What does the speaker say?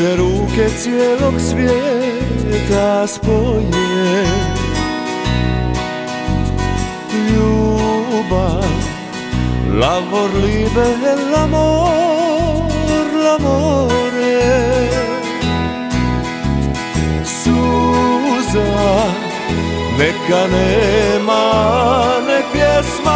se ruke cijelog svijeta spoje. Ljubav, l'amor libe, l'amore. Suza neka nema, nek pjesma